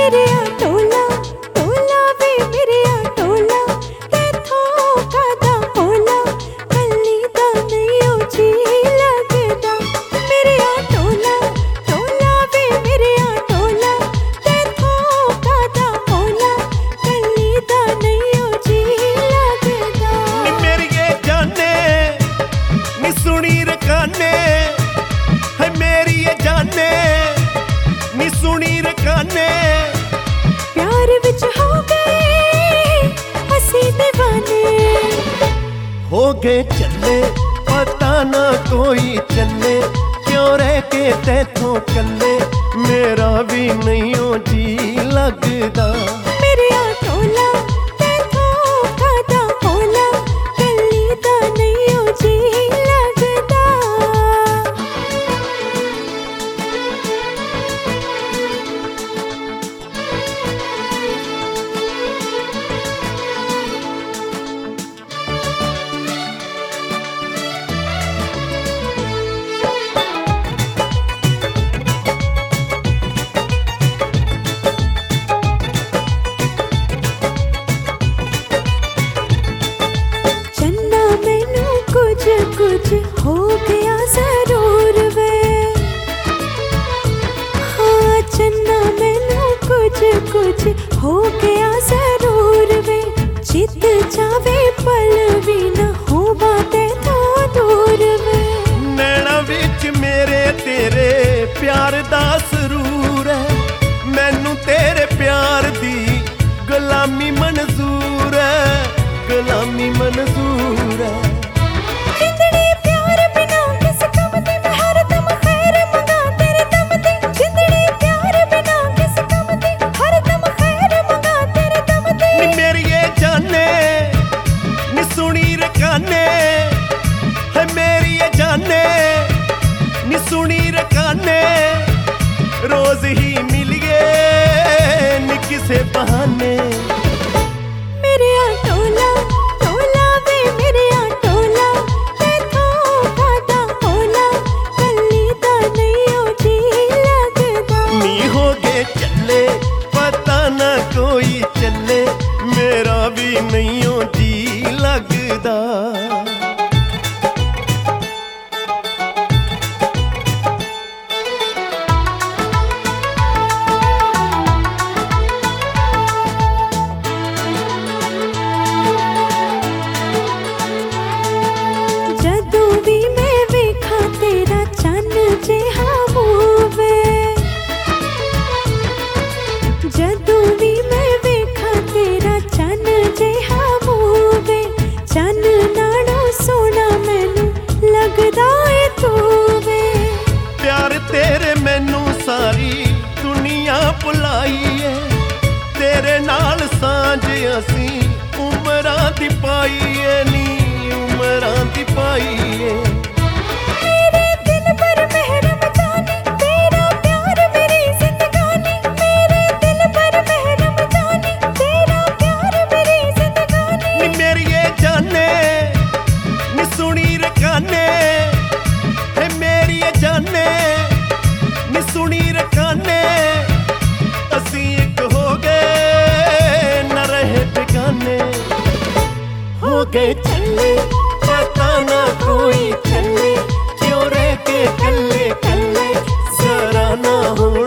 मेरे टोला टोला वे मेरे टोला तैथों कादा होला कल्ली दा नहीं ओ जी लगदा। मेरे टोला टोला वे मेरे टोला तैथों कादा होला कल्ली दा नहीं ओ जी लगदा। नी मेरिए जाने नी सुनी रकाने है मेरी ये जाने नी सुनी रकाने। प्यार विच हो गए असी दीवाने हो गए चले पता ना कोई चले क्यों रह के तैथों कल्ले मेरा भी नहीं ओ जी लगदा। मेरे टोला तैथों कादा होला कल्ली दा नहीं ओ जी लगदा। कुछ हो गया जरूर वे हाँ चन्ना मैनू कुछ हो गया जरूर वे चित जावे पल भी न हो बातें तो दूर वे। नैना विच मेरे तेरे प्यार दा सरूर है मैनू तेरे प्यार दी गुलामी मंजूर है गुलामी मंजूर है। जिंदड़ी प्यार बिना किस कम दी मैं हरदम खैर मंगा तेरे दम दी। जिंदड़ी प्यार बिना किस कम दी हरदम खैर मंगा तेरे दम दी। नी मेरी ये जाने नी सुनी रकाने है मेरी ये जाने नी सुनी रकाने। रोज ही मिलिए नी किसे बहाने। मेरे टोला टोला वे मेरे टोला तैथों कादा होला कल्ली दा नहीं ओ जी लगदा। नी हो गए चले पता ना कोई चले मेरा भी नहीं ओ जी लगदा। जदों भी मैं वेखा तेरा चन्न जिहा मूवे जदों भी मैं वेखा तेरा चन्न जिहा मूवे चन्न नालों सोना मैनू लगदा ए तू वे। प्यार तेरे मैनू सारी दुनिया भुलाई है तेरे नाल सांझ असी उमरां दी पाई है नी उमरां दी पाई है। मेरे दिल पर महरम जानी तेरा प्यार मेरी जिंदगानी। मेरे दिल पर महरम जानी तेरा प्यार मेरी जिंदगानी। नी मेरी ये जाने नी सुनी रकाने है मेरी ये जाने नी सुनी रकाने। असी एक हो गए न रहे बेगाने हो गए चले पता ना कोई चले क्यों रह के कल्ले कल्ले जरा ना हो